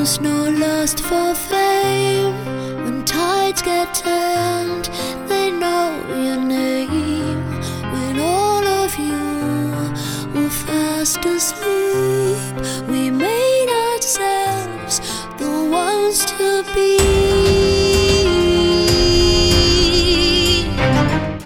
There's no lust for fame. When tides get turned, they know your name. When all of you were fast asleep,